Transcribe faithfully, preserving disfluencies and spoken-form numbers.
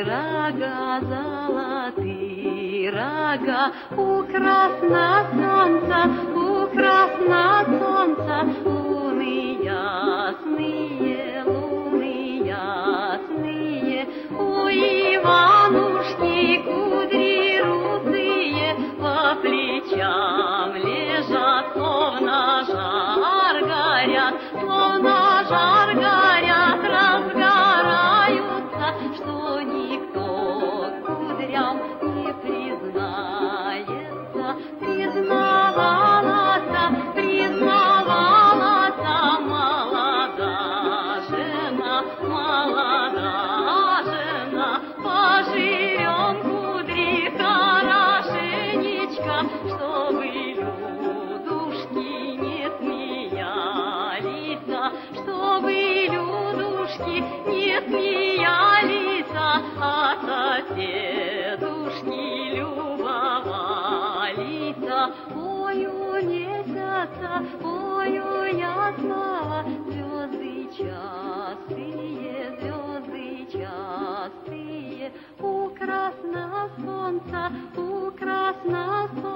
рога, золотые рога, у красного солнца, у красного солнца, луны ясные, луны ясные, у Иванушки кудри русые, по плечам лежат, словно жар горят, словно жар горят, разгораются, что никто кудрям не признается. Признавалась, признавалась молода жена, молода жена, поживем кудри хорошенечко, чтобы людушки не смеялись, чтобы людушки не смеялись, а соседушки любовались. Ою месяца, ою ясного, звезды частые, звезды частые, у красного солнца, у красного солнца.